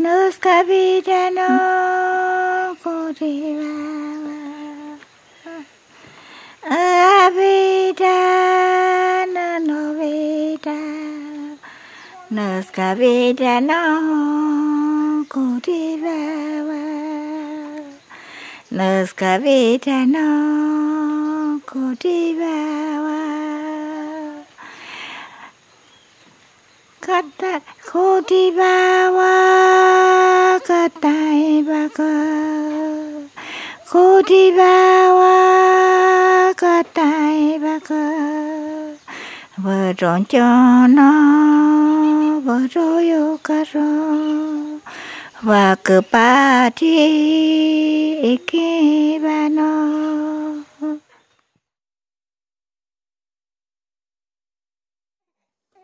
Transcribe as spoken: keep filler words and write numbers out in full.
Nos capitano curiva Capitano novita Nos capitano curiva Nos capitano curiva Kata Kodibawa Katai Baka Kodibawa Katai Baka Varonjono Varoyokaro Vakapati Ikibano